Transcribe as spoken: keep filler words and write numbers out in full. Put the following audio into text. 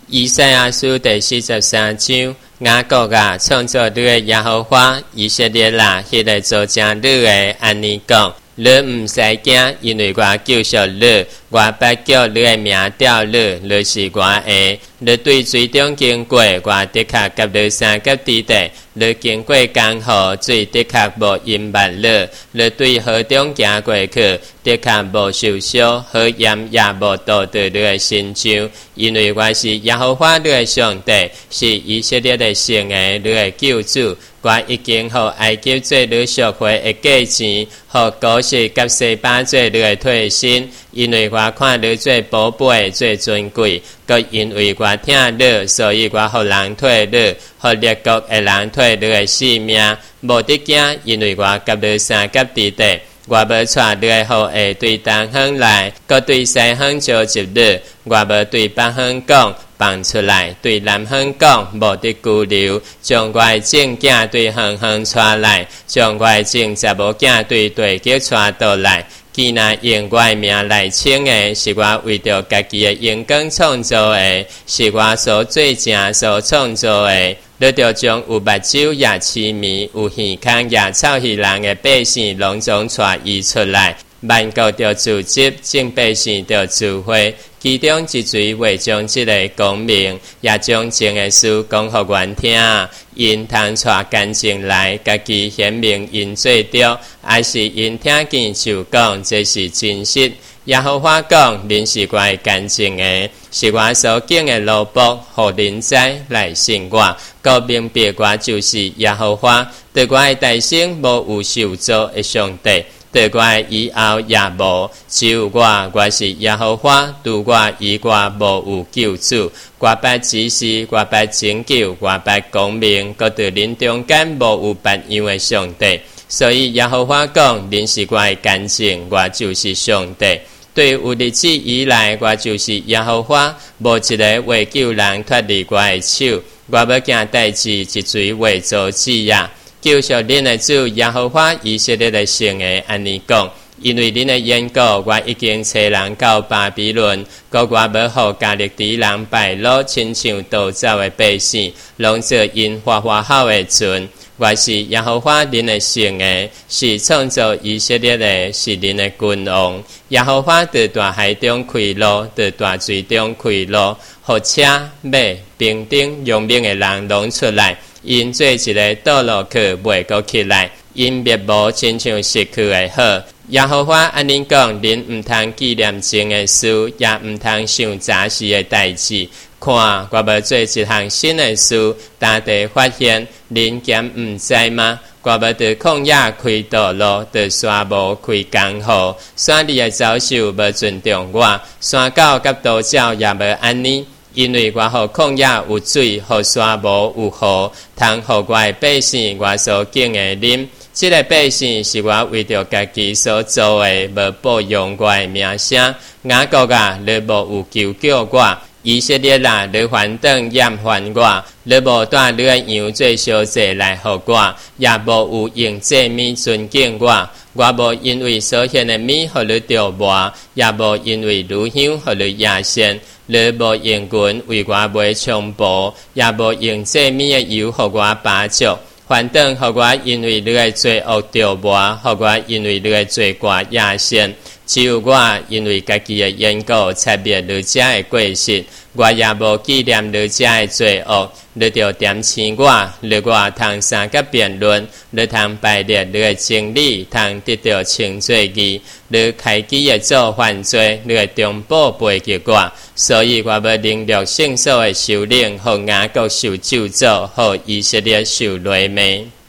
以赛亚书第四十三章，雅各啊，创造你的耶和华，以色列啦，迄个作证你的安尼讲。你毋使惊，因为我救赎你，我不叫你的名掉你，你是我的。你对水中经过，我的确给你三个地带；你经过江河，水的确无淹没你。你对河中行过去，的确无受伤，河盐也无倒到你的身上。因为我是耶和华你的上帝，是以色列的圣的你的救主。我已经予埃及做你赎回的价钱，予古时甲西巴做你的退薪，因为我看你最宝贝、最尊贵，佮因为我听你，所以我予人退你，予列国的人退你的性命，无得惊，因为我甲你三甲地带。我要带你的后裔对东方来，佮对西方召集你。我要对北方讲，放出来；对南方讲，无得拘留。将我的正囝对远方带来，将我的正查某囝对地极带倒来。既然用我的名来称的，是我为着家己的荣光创造的，是我所做正所创造的。你着将有目睭也痴迷、有耳孔也臭耳人的百姓，拢总带伊出来。万国着自责，众百姓着自悔。其中一嘴未将这个讲明，也将前的事讲互原听。因通带干净来，家己显明因做着，还是因听见就讲，这是真实。耶和华讲：恁是我的干净的，是我所敬的奴仆，互恁知来信我。告明白我就是耶和华，对我的大声无有受造的上帝。对我的以后也无，只有我，我是耶和华，除我以外无有救主。我不指示，我不拯救，我不讲明，搁对恁中间无有别样的上帝。所以耶和华讲：恁是我的干净，我就是上帝。对有日子以来，我就是耶和华，无一个为救人脱离我的手。我要件代志一嘴为做旨呀。救赎恁的主耶和华以色列的圣的安尼讲，因为恁的缘故，我已经找人到巴比伦，搁我要互加勒底人败落，亲像逃走的百姓，拢做因花花好的船。我是耶和华恁的圣的，是创造以色列的，是恁的君王。耶和华在大海中开路，在大水中开路，互车马兵丁用兵的人拢出来。因做一个倒落去，袂阁起来；因灭无亲像失去的好。耶和华安尼讲：恁毋通纪念前的事，也毋通想早时的代志。看，我要做一项新的事，大地发现，恁敢毋知吗？我要在旷野开道路，在沙漠开江河。山里的走兽无尊重我，山狗甲刀鸟也无安尼。因为我互旷野有水，互沙漠有河，通互我的百姓我所敬的啉。这个百姓是我为着家己所做的，无保养我的名声。雅各啊，你无有求救我；以色列啊，你反等厌烦我。你无带你的羊做烧祭来互我，也无有用祭米尊敬我。我无因为所献的米互你着磨，也无因为乳香互你亚献。你无用棍为我买枪布，也无用祭米的油互我把酒。反正互我因为你的罪恶着磨，互我因为你的罪过亚献。只有我因为家己的缘故，才灭你家的过失。我也无纪念你家的罪恶。你着点醒我，你我通三个辩论，你通排列你的真理，通得到称作义。你开机的做犯罪，你的中保背给我，所以我要领略圣所的首领，互雅各受咒诅，互以色列受雷鸣。